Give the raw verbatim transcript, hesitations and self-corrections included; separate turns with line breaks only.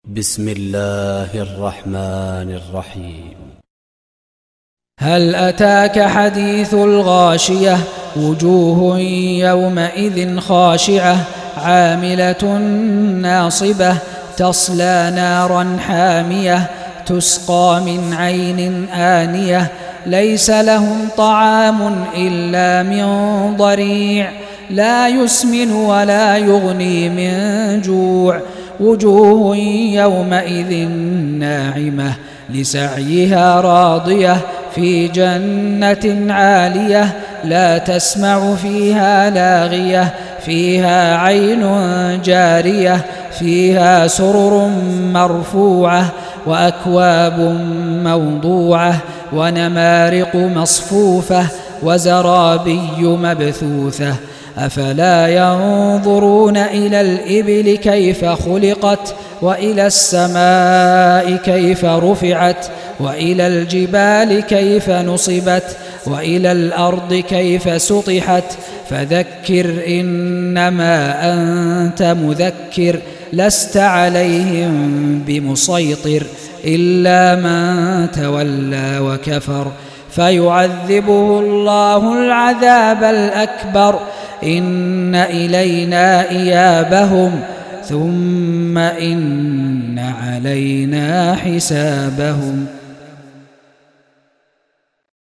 بسم الله الرحمن الرحيم.
هل أتاك حديث الغاشية؟ وجوه يومئذ خاشعة عاملة ناصبة تصلى نارا حامية تسقى من عين آنية ليس لهم طعام إلا من ضريع لا يسمن ولا يغني من جوع وجوه يومئذ ناعمة لسعيها راضية في جنة عالية لا تسمع فيها لاغية فيها عين جارية فيها سرر مرفوعة وأكواب موضوعة ونمارق مصفوفة وزرابي مبثوثة أفلا ينظرون إلى الإبل كيف خلقت وإلى السماء كيف رفعت وإلى الجبال كيف نصبت وإلى الأرض كيف سطحت فذكر إنما أنت مذكر لست عليهم بمسيطر إلا من تولى وكفر فيعذبه الله العذاب الأكبر إن إلينا إيابهم ثم إن علينا حسابهم.